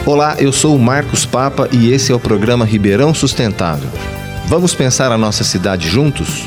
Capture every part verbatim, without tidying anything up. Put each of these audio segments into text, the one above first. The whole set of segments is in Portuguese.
Olá, eu sou o Marcos Papa e esse é o programa Ribeirão Sustentável. Vamos pensar a nossa cidade juntos?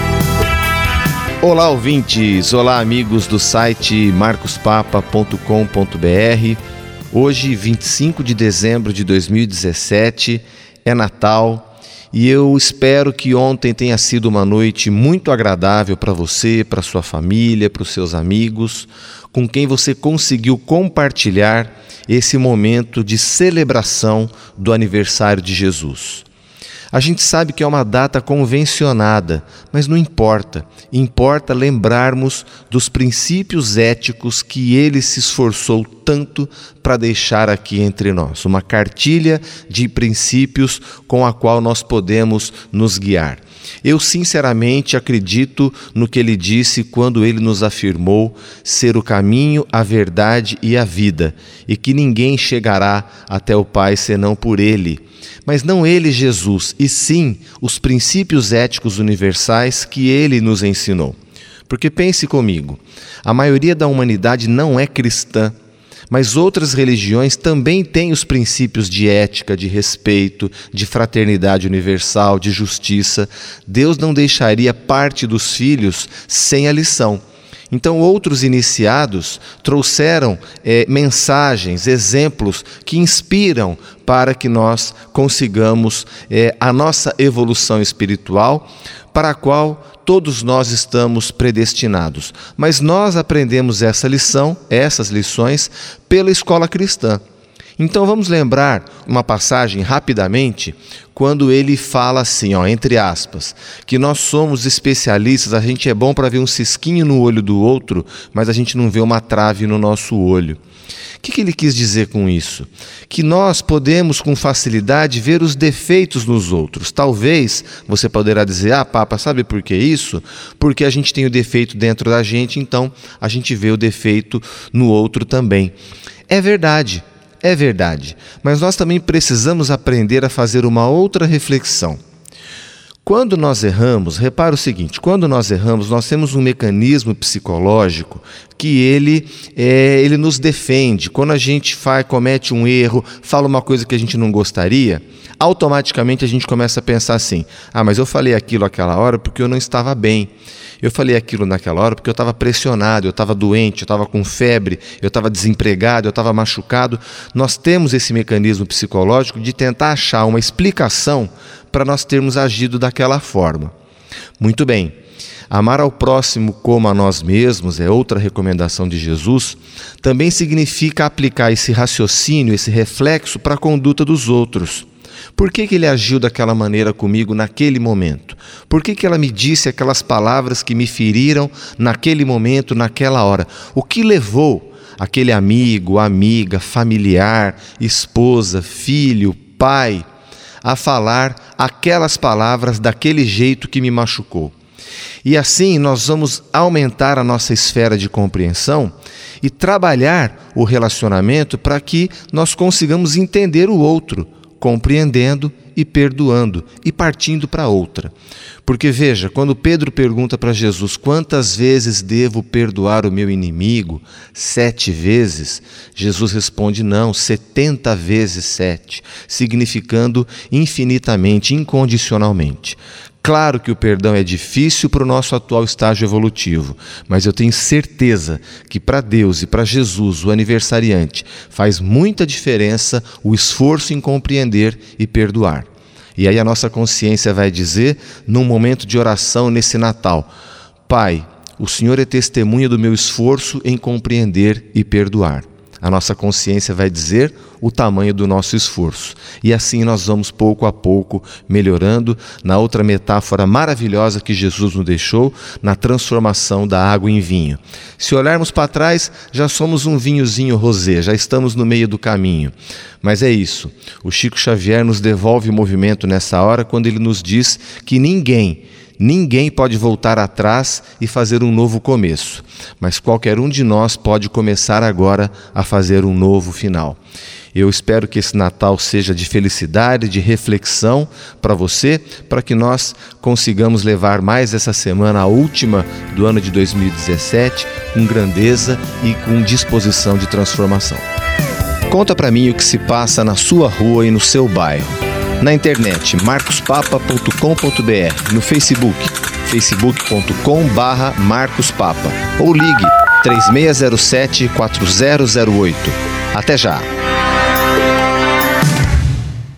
Olá, ouvintes! Olá, amigos do site marcos papa ponto com ponto b r. Hoje, vinte e cinco de dezembro de dois mil e dezessete, é Natal e eu espero que ontem tenha sido uma noite muito agradável para você, para sua família, para os seus amigos, com quem você conseguiu compartilhar esse momento de celebração do aniversário de Jesus. A gente sabe que é uma data convencionada, mas não importa. Importa lembrarmos dos princípios éticos que ele se esforçou tanto para deixar aqui entre nós. Uma cartilha de princípios com a qual nós podemos nos guiar. Eu sinceramente acredito no que ele disse quando ele nos afirmou ser o caminho, a verdade e a vida, e que ninguém chegará até o Pai senão por ele. Mas não ele, Jesus, e sim os princípios éticos universais que ele nos ensinou. Porque pense comigo, a maioria da humanidade não é cristã, mas outras religiões também têm os princípios de ética, de respeito, de fraternidade universal, de justiça. Deus não deixaria parte dos filhos sem a lição. Então, outros iniciados trouxeram é, mensagens, exemplos que inspiram para que nós consigamos é, a nossa evolução espiritual, para a qual todos nós estamos predestinados. Mas nós aprendemos essa lição, essas lições, pela escola cristã. Então vamos lembrar uma passagem rapidamente, quando ele fala assim, ó, entre aspas, que nós somos especialistas, a gente é bom para ver um cisquinho no olho do outro, mas a gente não vê uma trave no nosso olho. O que, que ele quis dizer com isso? Que nós podemos com facilidade ver os defeitos nos outros. Talvez você poderá dizer, ah, Papa, sabe por que isso? Porque a gente tem o defeito dentro da gente, então a gente vê o defeito no outro também. É verdade. É verdade, mas nós também precisamos aprender a fazer uma outra reflexão. Quando nós erramos, repara o seguinte, quando nós erramos, nós temos um mecanismo psicológico que ele, é, ele nos defende. Quando a gente faz, comete um erro, fala uma coisa que a gente não gostaria, automaticamente a gente começa a pensar assim, ah, mas eu falei aquilo naquela hora porque eu não estava bem. Eu falei aquilo naquela hora porque eu estava pressionado, eu estava doente, eu estava com febre, eu estava desempregado, eu estava machucado. Nós temos esse mecanismo psicológico de tentar achar uma explicação para nós termos agido daquela forma. Muito bem, amar ao próximo como a nós mesmos é outra recomendação de Jesus, também significa aplicar esse raciocínio, esse reflexo para a conduta dos outros. Por que que ele agiu daquela maneira comigo naquele momento? Por que que ela me disse aquelas palavras que me feriram naquele momento, naquela hora? O que levou aquele amigo, amiga, familiar, esposa, filho, pai, a falar aquelas palavras daquele jeito que me machucou? E assim nós vamos aumentar a nossa esfera de compreensão e trabalhar o relacionamento para que nós consigamos entender o outro, compreendendo e perdoando e partindo para outra. Porque veja, quando Pedro pergunta para Jesus quantas vezes devo perdoar o meu inimigo, sete vezes, Jesus responde não, setenta vezes sete, significando infinitamente, incondicionalmente. Claro que o perdão é difícil para o nosso atual estágio evolutivo, mas eu tenho certeza que para Deus e para Jesus, o aniversariante, faz muita diferença o esforço em compreender e perdoar. E aí a nossa consciência vai dizer, num momento de oração nesse Natal, Pai, o Senhor é testemunha do meu esforço em compreender e perdoar. A nossa consciência vai dizer o tamanho do nosso esforço. E assim nós vamos pouco a pouco melhorando na outra metáfora maravilhosa que Jesus nos deixou, na transformação da água em vinho. Se olharmos para trás, já somos um vinhozinho rosé, já estamos no meio do caminho. Mas é isso, o Chico Xavier nos devolve o movimento nessa hora quando ele nos diz que ninguém, Ninguém pode voltar atrás e fazer um novo começo, mas qualquer um de nós pode começar agora a fazer um novo final. Eu espero que esse Natal seja de felicidade, de reflexão para você, para que nós consigamos levar mais essa semana, a última do ano de dois mil e dezessete, com grandeza e com disposição de transformação. Conta pra mim o que se passa na sua rua e no seu bairro. Na internet, marcos papa ponto com ponto b r, no Facebook, facebook ponto com barra marcospapa, ou ligue três seis zero sete, quatro zero zero oito. Até já!